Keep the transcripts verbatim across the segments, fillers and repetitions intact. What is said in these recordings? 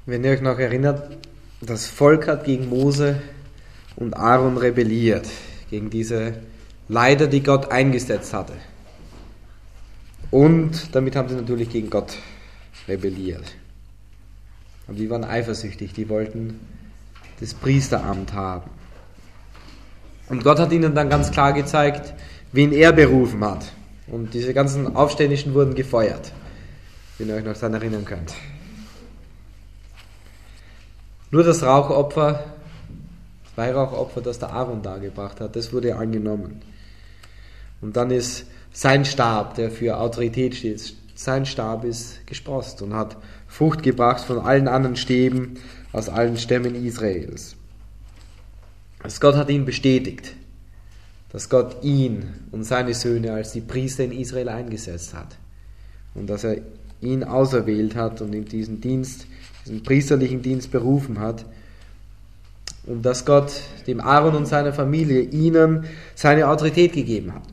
Wenn ihr euch noch erinnert, das Volk hat gegen Mose und Aaron rebelliert, gegen diese Leiter, die Gott eingesetzt hatte. Und damit haben sie natürlich gegen Gott rebelliert. Und die waren eifersüchtig, die wollten das Priesteramt haben. Und Gott hat ihnen dann ganz klar gezeigt, wen er berufen hat. Und diese ganzen Aufständischen wurden gefeuert, wenn ihr euch noch daran erinnern könnt. Nur das Rauchopfer, das Weihrauchopfer, das der Aaron dargebracht hat, das wurde angenommen. Und dann ist sein Stab, der für Autorität steht, sein Stab ist gesproßt und hat Frucht gebracht von allen anderen Stäben aus allen Stämmen Israels. Also Gott hat ihn bestätigt, dass Gott ihn und seine Söhne als die Priester in Israel eingesetzt hat und dass er ihn auserwählt hat und in diesen Dienst, diesen priesterlichen Dienst berufen hat und dass Gott dem Aaron und seiner Familie ihnen seine Autorität gegeben hat.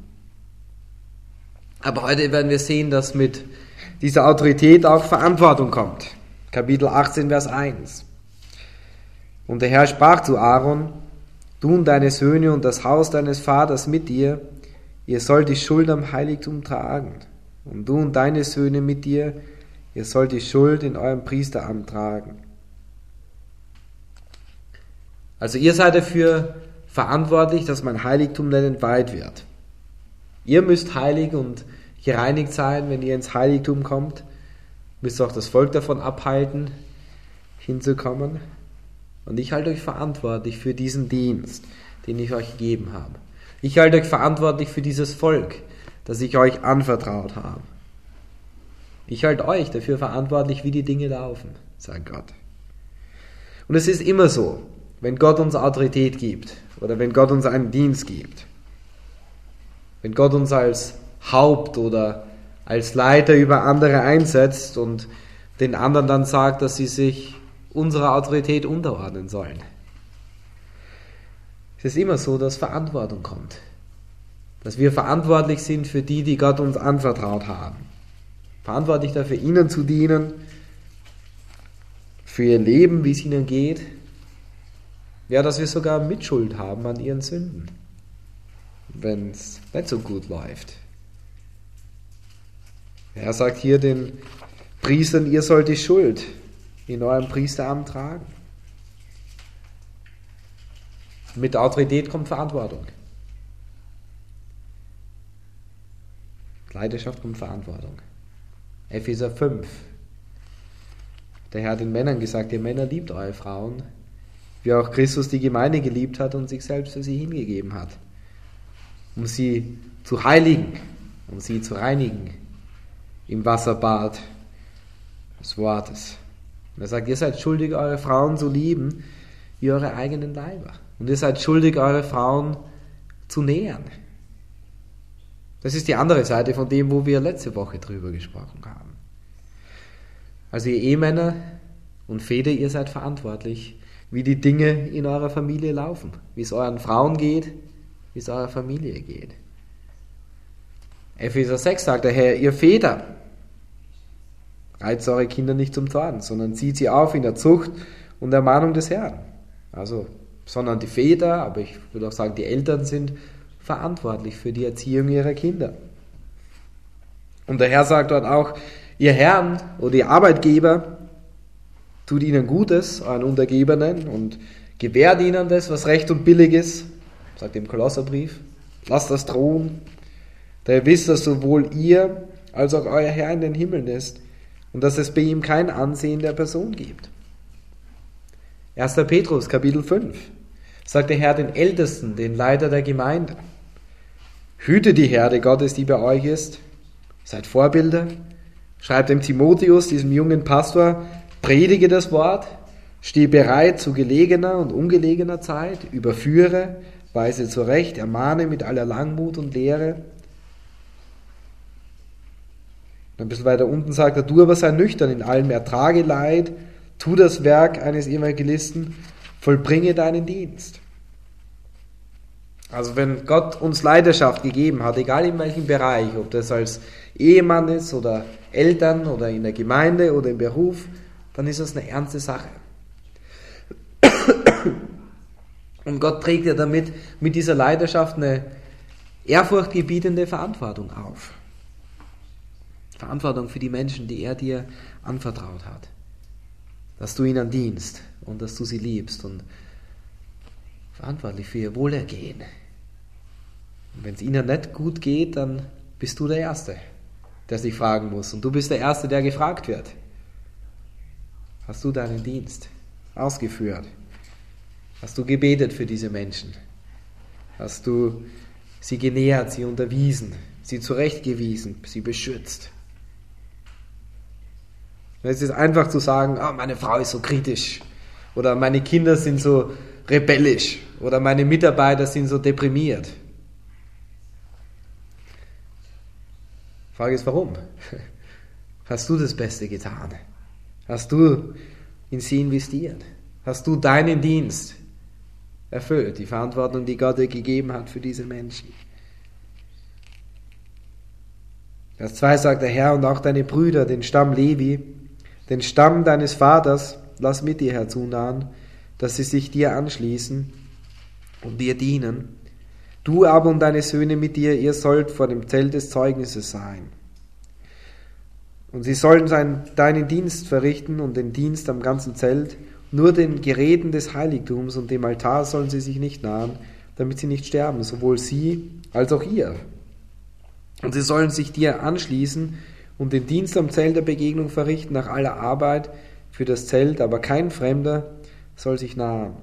Aber heute werden wir sehen, dass mit dieser Autorität auch Verantwortung kommt. Kapitel achtzehn, Vers eins. Und der Herr sprach zu Aaron: Du und deine Söhne und das Haus deines Vaters mit dir, ihr sollt die Schuld am Heiligtum tragen. Und du und deine Söhne mit dir, ihr sollt die Schuld in eurem Priesteramt tragen. Also ihr seid dafür verantwortlich, dass mein Heiligtum nicht entweiht wird. Ihr müsst heilig und gereinigt sein, wenn ihr ins Heiligtum kommt. Müsst auch das Volk davon abhalten, hinzukommen. Und ich halte euch verantwortlich für diesen Dienst, den ich euch gegeben habe. Ich halte euch verantwortlich für dieses Volk, das ich euch anvertraut habe. Ich halte euch dafür verantwortlich, wie die Dinge laufen, sagt Gott. Und es ist immer so, wenn Gott uns Autorität gibt oder wenn Gott uns einen Dienst gibt, wenn Gott uns als Haupt oder als Leiter über andere einsetzt und den anderen dann sagt, dass sie sich unserer Autorität unterordnen sollen. Es ist immer so, dass Verantwortung kommt. Dass wir verantwortlich sind für die, die Gott uns anvertraut haben. Verantwortlich dafür, ihnen zu dienen, für ihr Leben, wie es ihnen geht. Ja, dass wir sogar Mitschuld haben an ihren Sünden, wenn es nicht so gut läuft. Er sagt hier den Priestern, ihr sollt die Schuld in eurem Priesteramt tragen. Mit Autorität kommt Verantwortung. Leidenschaft kommt Verantwortung. Epheser fünf. Der Herr hat den Männern gesagt, ihr Männer liebt eure Frauen, wie auch Christus die Gemeinde geliebt hat und sich selbst für sie hingegeben hat, um sie zu heiligen, um sie zu reinigen im Wasserbad des Wortes. Und er sagt, ihr seid schuldig, eure Frauen zu lieben wie eure eigenen Leiber. Und ihr seid schuldig, eure Frauen zu nähern. Das ist die andere Seite von dem, wo wir letzte Woche drüber gesprochen haben. Also ihr Ehemänner und Väter, ihr seid verantwortlich, wie die Dinge in eurer Familie laufen. Wie es euren Frauen geht, wie es eurer Familie geht. Epheser sechs sagt der Herr, ihr Väter, reizt eure Kinder nicht zum Zorn, sondern zieht sie auf in der Zucht und Ermahnung des Herrn. Also, sondern die Väter, aber ich würde auch sagen, die Eltern sind verantwortlich für die Erziehung ihrer Kinder. Und der Herr sagt dort auch, ihr Herren oder ihr Arbeitgeber, tut ihnen Gutes, euren Untergebenen, und gewährt ihnen das, was recht und billig ist, sagt im Kolosserbrief, lasst das drohen, da ihr wisst, dass sowohl ihr als auch euer Herr in den Himmeln ist und dass es bei ihm kein Ansehen der Person gibt. erster Petrus, Kapitel fünf, sagt der Herr den Ältesten, den Leiter der Gemeinde, hüte die Herde Gottes, die bei euch ist, seid Vorbilder, schreibt dem Timotheus, diesem jungen Pastor, predige das Wort, stehe bereit zu gelegener und ungelegener Zeit, überführe, weise zurecht, ermahne mit aller Langmut und Lehre. Ein bisschen weiter unten sagt er, du aber sei nüchtern in allem, ertrage Leid, tu das Werk eines Evangelisten, vollbringe deinen Dienst. Also wenn Gott uns Leidenschaft gegeben hat, egal in welchem Bereich, ob das als Ehemann ist oder Eltern oder in der Gemeinde oder im Beruf, dann ist das eine ernste Sache. Und Gott trägt ja damit, mit dieser Leidenschaft eine ehrfurchtgebietende Verantwortung auf. Verantwortung für die Menschen, die er dir anvertraut hat. Dass du ihnen dienst und dass du sie liebst und verantwortlich für ihr Wohlergehen. Und wenn es ihnen nicht gut geht, dann bist du der Erste, der sich fragen muss. Und du bist der Erste, der gefragt wird. Hast du deinen Dienst ausgeführt? Hast du gebetet für diese Menschen? Hast du sie genährt, sie unterwiesen, sie zurechtgewiesen, sie beschützt? Es ist einfach zu sagen, oh, meine Frau ist so kritisch oder meine Kinder sind so rebellisch oder meine Mitarbeiter sind so deprimiert. Die Frage ist, warum? Hast du das Beste getan? Hast du in sie investiert? Hast du deinen Dienst erfüllt, die Verantwortung, die Gott dir gegeben hat für diese Menschen? Vers zwei sagt der Herr, und auch deine Brüder, den Stamm Levi, den Stamm deines Vaters, lass mit dir herzunahen, dass sie sich dir anschließen und dir dienen. Du aber und deine Söhne mit dir, ihr sollt vor dem Zelt des Zeugnisses sein. Und sie sollen sein, deinen Dienst verrichten und den Dienst am ganzen Zelt, nur den Geräten des Heiligtums und dem Altar sollen sie sich nicht nahen, damit sie nicht sterben, sowohl sie als auch ihr. Und sie sollen sich dir anschließen und den Dienst am Zelt der Begegnung verrichten nach aller Arbeit für das Zelt, aber kein Fremder soll sich nahen.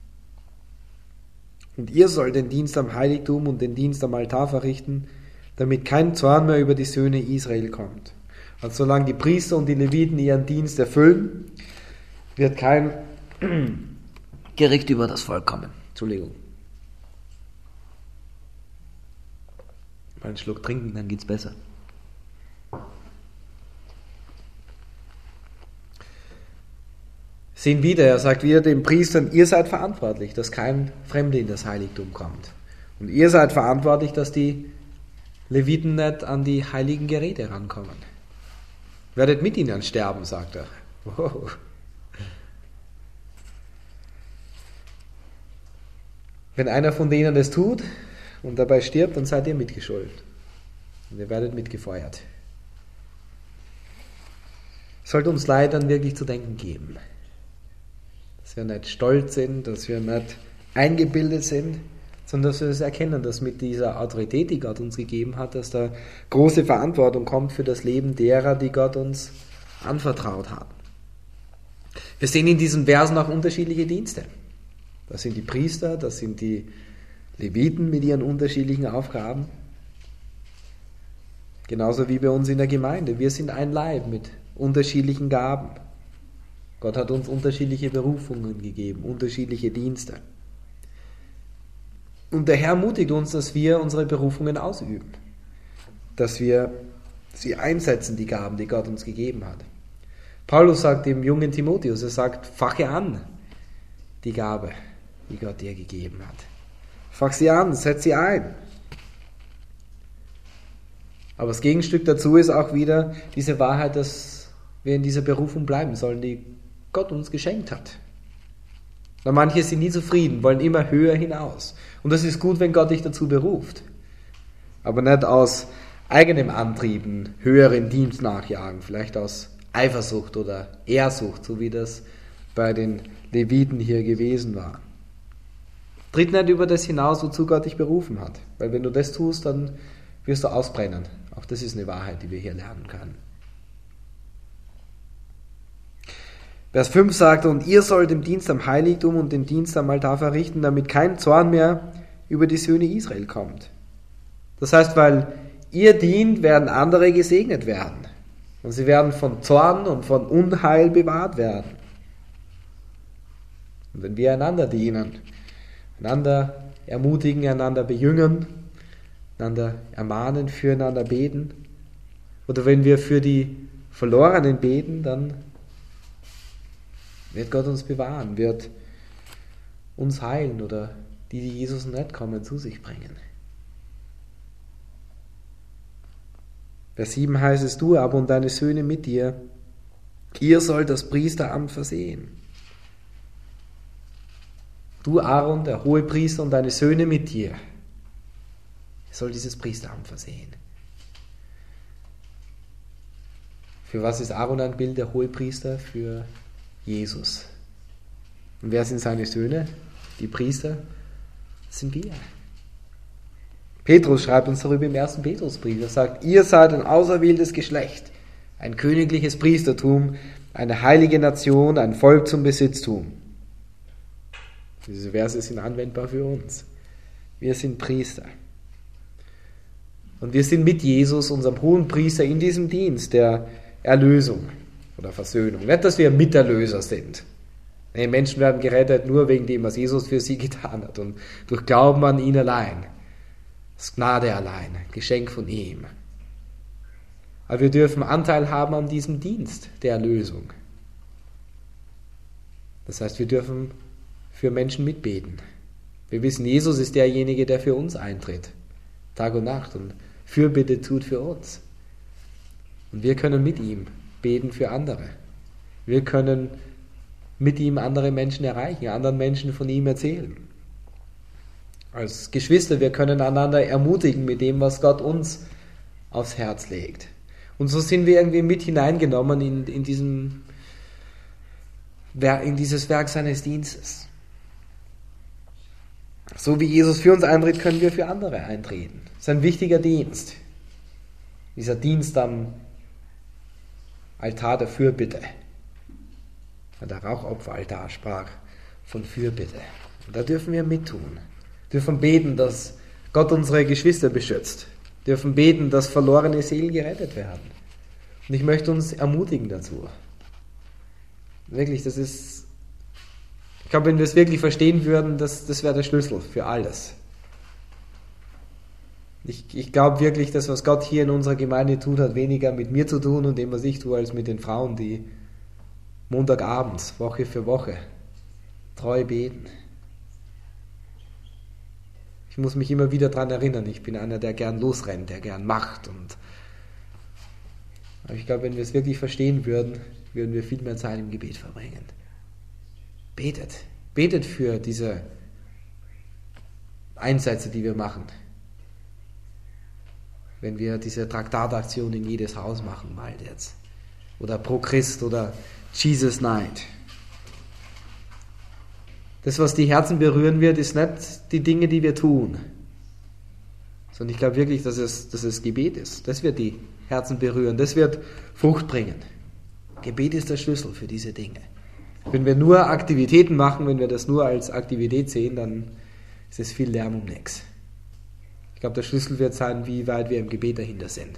Und ihr sollt den Dienst am Heiligtum und den Dienst am Altar verrichten, damit kein Zorn mehr über die Söhne Israel kommt. Also solange die Priester und die Leviten ihren Dienst erfüllen, wird kein Gericht über das Volk kommen. Entschuldigung. Mal einen Schluck trinken, dann geht's besser. Sehen wieder, er sagt wieder den Priestern, ihr seid verantwortlich, dass kein Fremder in das Heiligtum kommt. Und ihr seid verantwortlich, dass die Leviten nicht an die heiligen Geräte rankommen. Werdet mit ihnen sterben, sagt er. Wow. Wenn einer von denen das tut und dabei stirbt, dann seid ihr mitgeschuld. Und ihr werdet mitgefeuert. Sollte uns Leidern wirklich zu denken geben. Dass wir nicht stolz sind, dass wir nicht eingebildet sind, sondern dass wir es erkennen, dass mit dieser Autorität, die Gott uns gegeben hat, dass da große Verantwortung kommt für das Leben derer, die Gott uns anvertraut hat. Wir sehen in diesen Versen auch unterschiedliche Dienste. Das sind die Priester, das sind die Leviten mit ihren unterschiedlichen Aufgaben. Genauso wie bei uns in der Gemeinde. Wir sind ein Leib mit unterschiedlichen Gaben. Gott hat uns unterschiedliche Berufungen gegeben, unterschiedliche Dienste. Und der Herr ermutigt uns, dass wir unsere Berufungen ausüben. Dass wir sie einsetzen, die Gaben, die Gott uns gegeben hat. Paulus sagt dem jungen Timotheus, er sagt, fache an die Gabe, die Gott dir gegeben hat. Fach sie an, setz sie ein. Aber das Gegenstück dazu ist auch wieder diese Wahrheit, dass wir in dieser Berufung bleiben sollen, die Gott uns geschenkt hat. Weil manche sind nie zufrieden, wollen immer höher hinaus. Und das ist gut, wenn Gott dich dazu beruft. Aber nicht aus eigenem Antrieben höheren Dienst nachjagen, vielleicht aus Eifersucht oder Ehrsucht, so wie das bei den Leviten hier gewesen war. Tritt nicht über das hinaus, wozu Gott dich berufen hat. Weil wenn du das tust, dann wirst du ausbrennen. Auch das ist eine Wahrheit, die wir hier lernen können. Vers fünf sagt, und ihr sollt den Dienst am Heiligtum und den Dienst am Altar verrichten, damit kein Zorn mehr über die Söhne Israel kommt. Das heißt, weil ihr dient, werden andere gesegnet werden. Und sie werden von Zorn und von Unheil bewahrt werden. Und wenn wir einander dienen, einander ermutigen, einander bejüngen, einander ermahnen, füreinander beten, oder wenn wir für die Verlorenen beten, dann wird Gott uns bewahren, wird uns heilen oder die, die Jesus nicht kommen, zu sich bringen. Vers sieben heißt es, du aber und deine Söhne mit dir, Ihr sollt das Priesteramt versehen. Du, Aaron, der Hohepriester und deine Söhne mit dir. Ihr sollt dieses Priesteramt versehen. Für was ist Aaron ein Bild, der Hohepriester? Für Jesus. Und wer sind seine Söhne? Die Priester? Das sind wir. Petrus schreibt uns darüber im ersten Petrusbrief. Er sagt, ihr seid ein auserwähltes Geschlecht, ein königliches Priestertum, eine heilige Nation, ein Volk zum Besitztum. Diese Verse sind anwendbar für uns. Wir sind Priester. Und wir sind mit Jesus, unserem hohen Priester, in diesem Dienst der Erlösung oder Versöhnung. Nicht, dass wir Miterlöser sind. Nee, Menschen werden gerettet nur wegen dem, was Jesus für sie getan hat und durch Glauben an ihn allein. Das ist Gnade allein, Geschenk von ihm. Aber wir dürfen Anteil haben an diesem Dienst der Erlösung. Das heißt, wir dürfen für Menschen mitbeten. Wir wissen, Jesus ist derjenige, der für uns eintritt, Tag und Nacht und Fürbitte tut für uns. Und wir können mit ihm beten für andere. Wir können mit ihm andere Menschen erreichen, anderen Menschen von ihm erzählen. Als Geschwister, wir können einander ermutigen mit dem, was Gott uns aufs Herz legt. Und so sind wir irgendwie mit hineingenommen in, in, diesem, in dieses Werk seines Dienstes. So wie Jesus für uns eintritt, können wir für andere eintreten. Das ist ein wichtiger Dienst. Dieser Dienst am Altar der Fürbitte. Der Rauchopferaltar sprach von Fürbitte. Und da dürfen wir mittun. Dürfen beten, dass Gott unsere Geschwister beschützt. Dürfen beten, dass verlorene Seelen gerettet werden. Und ich möchte uns ermutigen dazu. Wirklich, das ist, ich glaube, wenn wir es wirklich verstehen würden, das, das wäre der Schlüssel für alles. Ich, ich glaube wirklich, dass was Gott hier in unserer Gemeinde tut, hat weniger mit mir zu tun und dem, was ich tue, als mit den Frauen, die Montagabends, Woche für Woche, treu beten. Ich muss mich immer wieder daran erinnern, ich bin einer, der gern losrennt, der gern macht. Und aber ich glaube, wenn wir es wirklich verstehen würden, würden wir viel mehr Zeit im Gebet verbringen. Betet. Betet für diese Einsätze, die wir machen. Wenn wir diese Traktataktion in jedes Haus machen, bald jetzt. Oder Pro Christ oder Jesus Night. Das, was die Herzen berühren wird, ist nicht die Dinge, die wir tun. Sondern ich glaube wirklich, dass es, dass es Gebet ist. Das wird die Herzen berühren. Das wird Frucht bringen. Gebet ist der Schlüssel für diese Dinge. Wenn wir nur Aktivitäten machen, wenn wir das nur als Aktivität sehen, dann ist es viel Lärm um nichts. Ich glaube, der Schlüssel wird sein, wie weit wir im Gebet dahinter sind.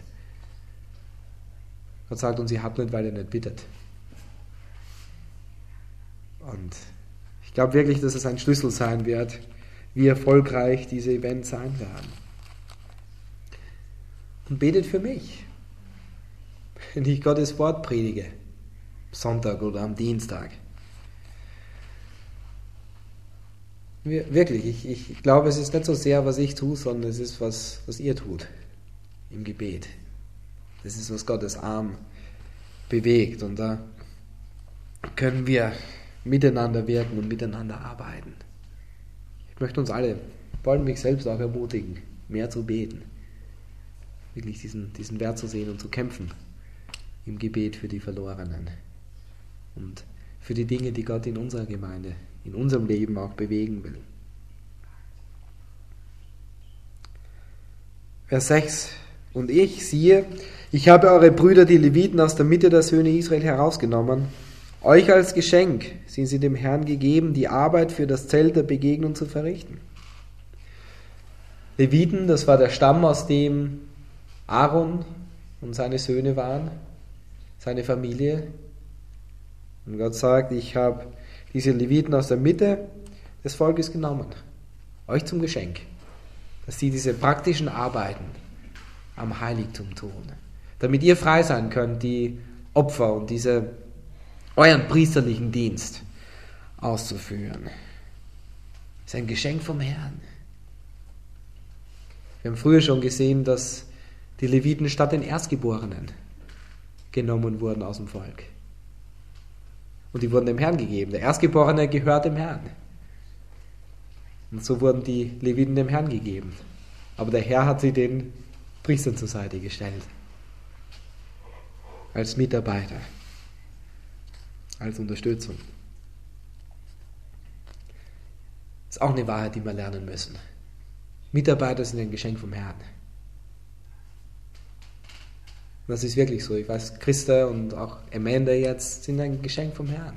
Gott sagt uns, ihr habt nicht, weil ihr nicht bittet. Und ich glaube wirklich, dass es ein Schlüssel sein wird, wie erfolgreich diese Events sein werden. Und betet für mich, wenn ich Gottes Wort predige, Sonntag oder am Dienstag. Wirklich, ich, ich glaube, es ist nicht so sehr, was ich tue, sondern es ist, was, was ihr tut im Gebet. Das ist, was Gottes Arm bewegt. Und da können wir miteinander wirken und miteinander arbeiten. Ich möchte uns alle, vor allem mich selbst auch ermutigen, mehr zu beten. Wirklich diesen, diesen Wert zu sehen und zu kämpfen im Gebet für die Verlorenen. Und für die Dinge, die Gott in unserer Gemeinde, in unserem Leben auch bewegen will. Vers sechs. Und ich, siehe, ich habe eure Brüder, die Leviten, aus der Mitte der Söhne Israel herausgenommen. Euch als Geschenk sind sie dem Herrn gegeben, die Arbeit für das Zelt der Begegnung zu verrichten. Leviten, das war der Stamm, aus dem Aaron und seine Söhne waren, seine Familie. Und Gott sagt, ich habe diese Leviten aus der Mitte des Volkes genommen, euch zum Geschenk, dass sie diese praktischen Arbeiten am Heiligtum tun, damit ihr frei sein könnt, die Opfer und diese euren priesterlichen Dienst auszuführen. Das ist ein Geschenk vom Herrn. Wir haben früher schon gesehen, dass die Leviten statt den Erstgeborenen genommen wurden aus dem Volk. Und die wurden dem Herrn gegeben. Der Erstgeborene gehört dem Herrn. Und so wurden die Leviten dem Herrn gegeben. Aber der Herr hat sie den Priestern zur Seite gestellt. Als Mitarbeiter. Als Unterstützung. Das ist auch eine Wahrheit, die wir lernen müssen. Mitarbeiter sind ein Geschenk vom Herrn. Das ist wirklich so. Ich weiß, Christa und auch Amanda jetzt sind ein Geschenk vom Herrn.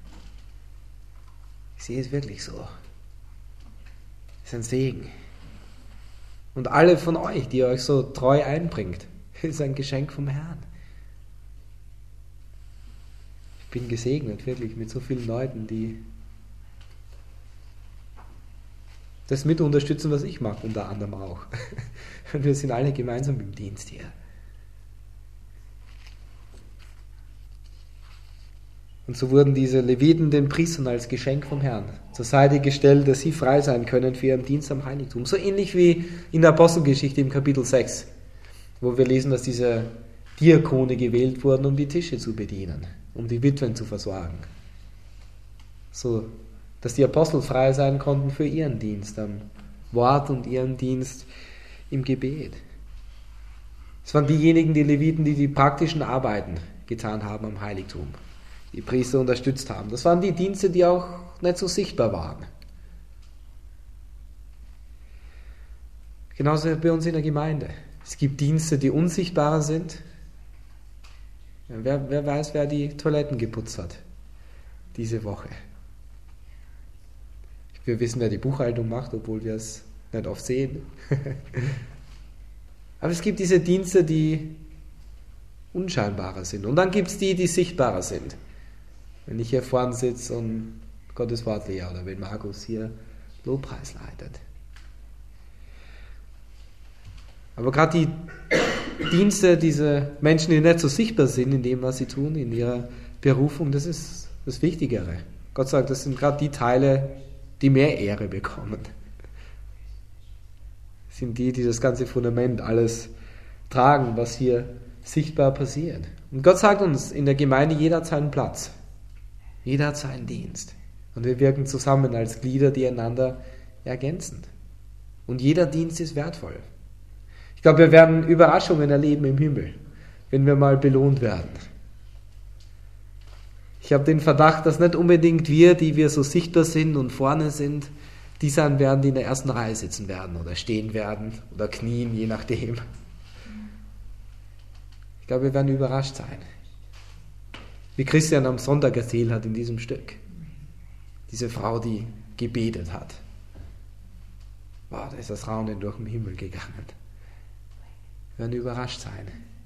Ich sehe es wirklich so. Es ist ein Segen. Und alle von euch, die ihr euch so treu einbringt, ist ein Geschenk vom Herrn. Ich bin gesegnet, wirklich, mit so vielen Leuten, die das mit unterstützen, was ich mache, unter anderem auch. Und wir sind alle gemeinsam im Dienst hier. Und so wurden diese Leviten den Priestern als Geschenk vom Herrn zur Seite gestellt, dass sie frei sein können für ihren Dienst am Heiligtum. So ähnlich wie in der Apostelgeschichte im Kapitel sechs, wo wir lesen, dass diese Diakone gewählt wurden, um die Tische zu bedienen, um die Witwen zu versorgen. So, dass die Apostel frei sein konnten für ihren Dienst am Wort und ihren Dienst im Gebet. Es waren diejenigen, die Leviten, die die praktischen Arbeiten getan haben am Heiligtum. Die Priester unterstützt haben. Das waren die Dienste, die auch nicht so sichtbar waren. Genauso bei uns in der Gemeinde. Es gibt Dienste, die unsichtbarer sind. Ja, wer, wer weiß, wer die Toiletten geputzt hat diese Woche. Wir wissen, wer die Buchhaltung macht, obwohl wir es nicht oft sehen. Aber es gibt diese Dienste, die unscheinbarer sind. Und dann gibt es die, die sichtbarer sind. Wenn ich hier vorne sitze und Gottes Wort lehre oder wenn Markus hier Lobpreis leitet. Aber gerade die Dienste, diese Menschen, die nicht so sichtbar sind in dem, was sie tun, in ihrer Berufung, das ist das Wichtigere. Gott sagt, das sind gerade die Teile, die mehr Ehre bekommen. Das sind die, die das ganze Fundament, alles tragen, was hier sichtbar passiert. Und Gott sagt uns, in der Gemeinde, jeder hat seinen Platz. Jeder hat seinen Dienst. Und wir wirken zusammen als Glieder, die einander ergänzen. Und jeder Dienst ist wertvoll. Ich glaube, wir werden Überraschungen erleben im Himmel, wenn wir mal belohnt werden. Ich habe den Verdacht, dass nicht unbedingt wir, die wir so sichtbar sind und vorne sind, die sein werden, die in der ersten Reihe sitzen werden oder stehen werden oder knien, je nachdem. Ich glaube, wir werden überrascht sein. Wie Christian am Sonntag erzählt hat in diesem Stück. Diese Frau, die gebetet hat. Wow, da ist das Raunen durch den Himmel gegangen. Wir werden überrascht sein.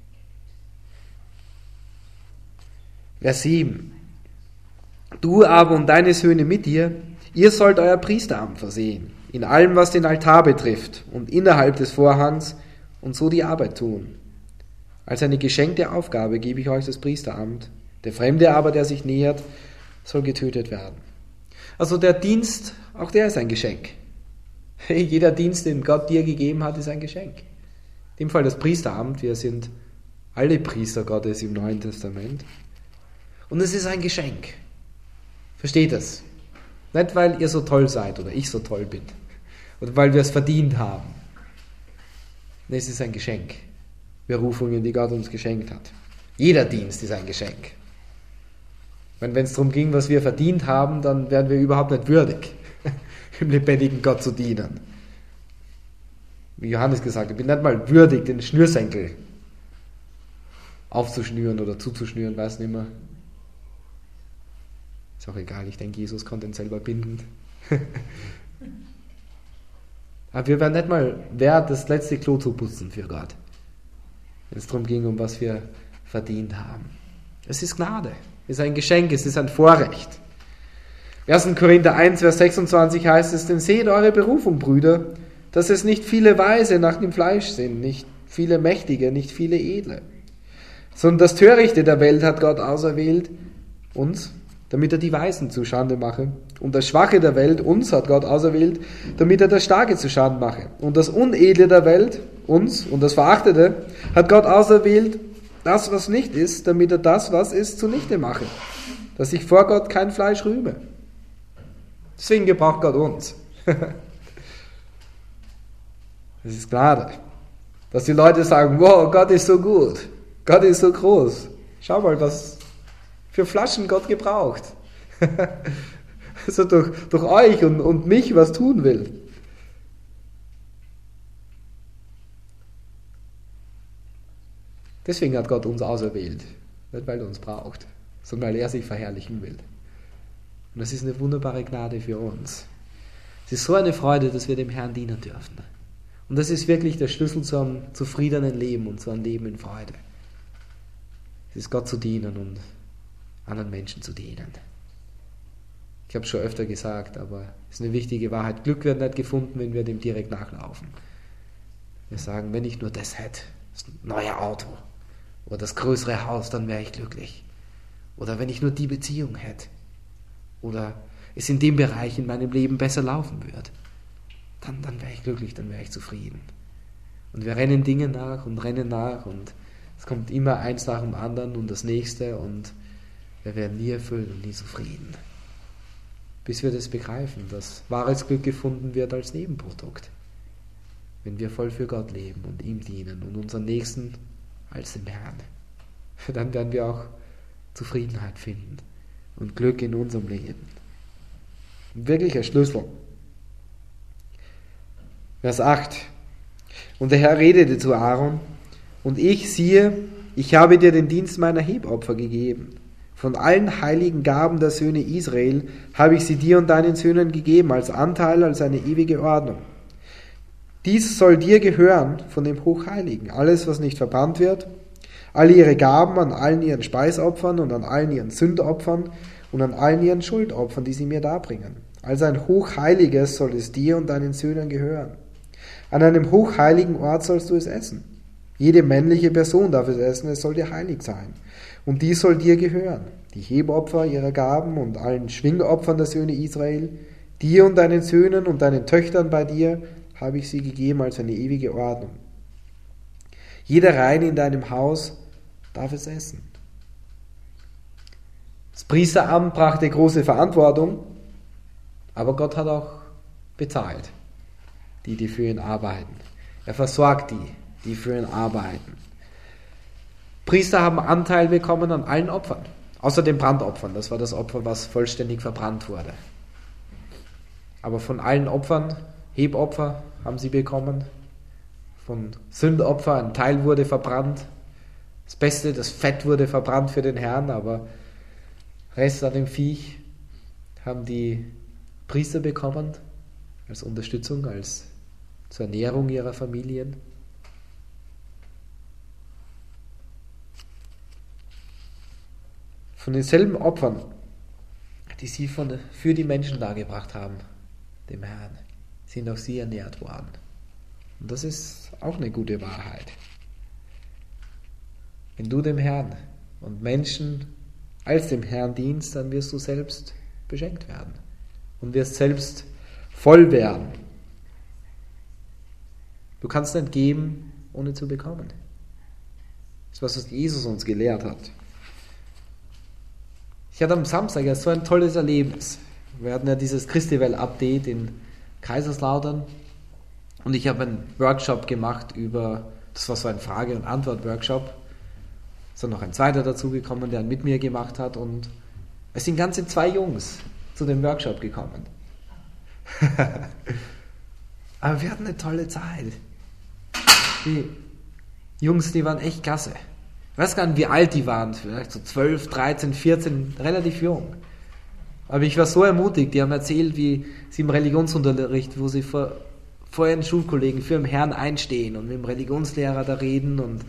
Vers sieben. Du aber und deine Söhne mit dir, ihr sollt euer Priesteramt versehen, in allem, was den Altar betrifft und innerhalb des Vorhangs und so die Arbeit tun. Als eine geschenkte Aufgabe gebe ich euch das Priesteramt. Der Fremde aber, der sich nähert, soll getötet werden. Also der Dienst, auch der ist ein Geschenk. Jeder Dienst, den Gott dir gegeben hat, ist ein Geschenk. In dem Fall das Priesteramt, wir sind alle Priester Gottes im Neuen Testament. Und es ist ein Geschenk. Versteht das? Nicht, weil ihr so toll seid oder ich so toll bin oder weil wir es verdient haben. Es ist ein Geschenk. Berufungen, die Gott uns geschenkt hat. Jeder Dienst ist ein Geschenk. Wenn es darum ging, was wir verdient haben, dann wären wir überhaupt nicht würdig, dem lebendigen Gott zu dienen. Wie Johannes gesagt hat, ich bin nicht mal würdig, den Schnürsenkel aufzuschnüren oder zuzuschnüren, weiß nicht mehr. Ist auch egal, ich denke, Jesus konnte ihn selber binden. Aber wir wären nicht mal wert, das letzte Klo zu putzen für Gott, wenn es darum ging, um was wir verdient haben. Es ist Gnade, es ist ein Geschenk, es ist ein Vorrecht. erster Korinther eins, Vers sechsundzwanzig heißt es, denn seht eure Berufung, Brüder, dass es nicht viele Weise nach dem Fleisch sind, nicht viele Mächtige, nicht viele Edle, sondern das Törichte der Welt hat Gott auserwählt, uns, damit er die Weisen zu Schande mache. Und das Schwache der Welt, uns, hat Gott auserwählt, damit er das Starke zu Schande mache. Und das Unedle der Welt, uns, und das Verachtete, hat Gott auserwählt, das, was nicht ist, damit er das, was ist, zunichte mache. dass ich vor Gott kein Fleisch rühme. Deswegen gebraucht Gott uns. Das ist Gnade. Dass die Leute sagen, wow, Gott ist so gut, Gott ist so groß. Schau mal, was für Flaschen Gott gebraucht. Also durch, durch euch und, und mich was tun will. Deswegen hat Gott uns auserwählt. Nicht weil er uns braucht, sondern weil er sich verherrlichen will. Und das ist eine wunderbare Gnade für uns. Es ist so eine Freude, dass wir dem Herrn dienen dürfen. Und das ist wirklich der Schlüssel zu einem zufriedenen Leben und zu einem Leben in Freude. Es ist Gott zu dienen und anderen Menschen zu dienen. Ich habe es schon öfter gesagt, aber es ist eine wichtige Wahrheit. Glück wird nicht gefunden, wenn wir dem direkt nachlaufen. Wir sagen, wenn ich nur das hätte, das neue Auto oder das größere Haus, dann wäre ich glücklich. Oder wenn ich nur die Beziehung hätte. Oder es in dem Bereich in meinem Leben besser laufen würde. Dann, dann wäre ich glücklich, dann wäre ich zufrieden. Und wir rennen Dinge nach und rennen nach und es kommt immer eins nach dem anderen und das nächste und wir werden nie erfüllt und nie zufrieden. Bis wir das begreifen, dass wahres Glück gefunden wird als Nebenprodukt. Wenn wir voll für Gott leben und ihm dienen und unseren Nächsten als dem Herrn. Dann werden wir auch Zufriedenheit finden und Glück in unserem Leben. Wirklich ein Schlüssel. Vers acht. Und der Herr redete zu Aaron, und ich, siehe, ich habe dir den Dienst meiner Hebopfer gegeben. Von allen heiligen Gaben der Söhne Israel habe ich sie dir und deinen Söhnen gegeben, als Anteil, als eine ewige Ordnung. Dies soll dir gehören von dem Hochheiligen, alles, was nicht verbrannt wird, alle ihre Gaben an allen ihren Speisopfern und an allen ihren Sündopfern und an allen ihren Schuldopfern, die sie mir darbringen. Also ein Hochheiliges soll es dir und deinen Söhnen gehören. An einem hochheiligen Ort sollst du es essen. Jede männliche Person darf es essen, es soll dir heilig sein. Und dies soll dir gehören, die Hebopfer ihrer Gaben und allen Schwingopfern der Söhne Israel, dir und deinen Söhnen und deinen Töchtern bei dir habe ich sie gegeben als eine ewige Ordnung. Jeder Rein in deinem Haus darf es essen. Das Priesteramt brachte große Verantwortung, aber Gott hat auch bezahlt, die, die für ihn arbeiten. Er versorgt die, die für ihn arbeiten. Priester haben Anteil bekommen an allen Opfern, außer den Brandopfern. Das war das Opfer, was vollständig verbrannt wurde. Aber von allen Opfern, Hebopfer haben sie bekommen, von Sündopfer, ein Teil wurde verbrannt. Das Beste, das Fett wurde verbrannt für den Herrn, aber Rest an dem Viech haben die Priester bekommen, als Unterstützung, als zur Ernährung ihrer Familien. Von denselben Opfern, die sie von, für die Menschen dargebracht haben, dem Herrn, sind auch sie ernährt worden. Und das ist auch eine gute Wahrheit. Wenn du dem Herrn und Menschen als dem Herrn dienst, dann wirst du selbst beschenkt werden und wirst selbst voll werden. Du kannst nicht geben, ohne zu bekommen. Das ist, was Jesus uns gelehrt hat. Ich hatte am Samstag ja so ein tolles Erlebnis. Wir hatten ja dieses Christiwell-Update in Kaiserslautern und ich habe einen Workshop gemacht über, das war so ein Frage- und Antwort-Workshop. Es ist noch ein zweiter dazugekommen, der ihn mit mir gemacht hat und es sind ganze zwei Jungs zu dem Workshop gekommen. Aber wir hatten eine tolle Zeit. Die Jungs, die waren echt klasse. Ich weiß gar nicht, wie alt die waren, vielleicht so zwölf, dreizehn, vierzehn, relativ jung. Aber ich war so ermutigt, die haben erzählt, wie sie im Religionsunterricht, wo sie vor, vor ihren Schulkollegen für den Herrn einstehen und mit dem Religionslehrer da reden und